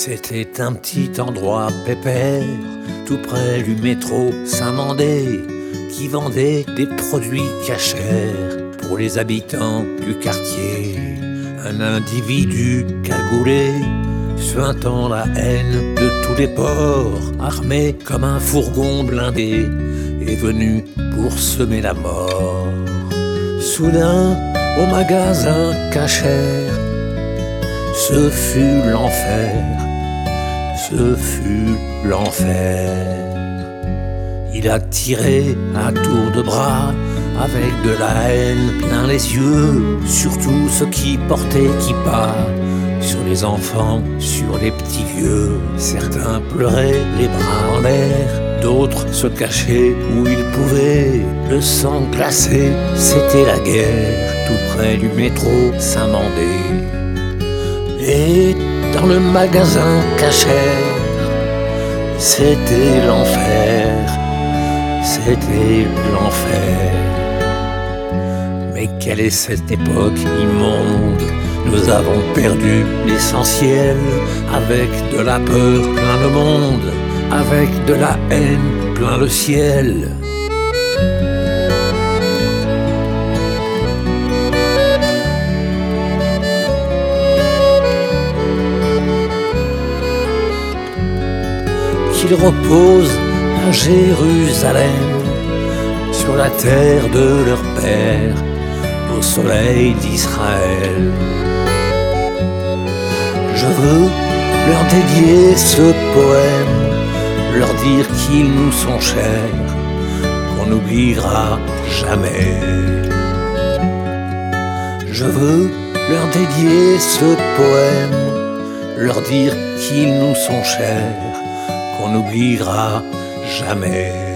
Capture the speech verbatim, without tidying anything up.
C'était un petit endroit pépère, tout près du métro Saint-Mandé, qui vendait des produits cachers pour les habitants du quartier. Un individu cagoulé, suintant la haine de tous les ports, armé comme un fourgon blindé, est venu pour semer la mort. Soudain, au magasin cachère, ce fut l'enfer, ce fut l'enfer. Il a tiré à tour de bras, avec de la haine plein les yeux, surtout ceux qui portaient kippa, sur les enfants, sur les petits vieux. Certains pleuraient les bras en l'air, d'autres se cachaient où ils pouvaient. Le sang glacé, c'était la guerre, tout près du métro Saint-Mandé. Et dans le magasin cachère, c'était l'enfer, c'était l'enfer. Mais quelle est cette époque immonde? Nous avons perdu l'essentiel, avec de la peur plein le monde, avec de la haine plein le ciel. Qu'ils reposent à Jérusalem, sur la terre de leur père, au soleil d'Israël. Je veux leur dédier ce poème, leur dire qu'ils nous sont chers, qu'on n'oubliera jamais. Je veux leur dédier ce poème, leur dire qu'ils nous sont chers, qu'on n'oubliera jamais.